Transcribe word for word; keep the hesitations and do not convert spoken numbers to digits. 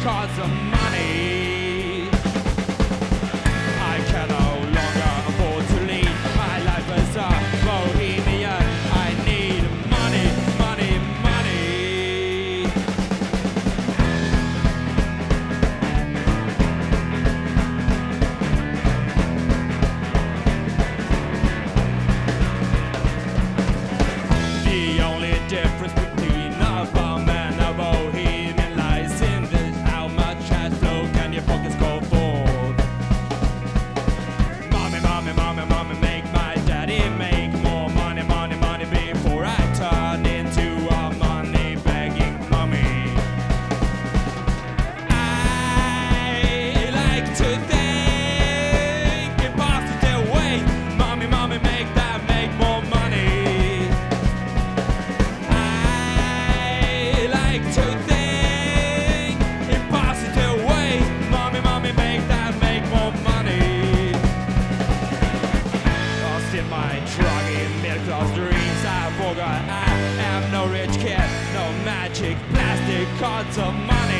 cause of money. I can no longer afford to lead my life as a bohemian. I need money, money, money. The only difference between a bum and a bohemian lies in this: how much cash flow can your pockets go for? Mommy, mommy, mommy, mommy, make my daddy make more money, money, money before I turn into a money begging mummy. I like to think in positive ways. Mommy, mommy, make that make more money. I like to think in positive ways. Mommy, mommy, make that make more money. Lost in my druggy middle-class dreams, I forgot I am no rich kid, no magic plastic cards of money.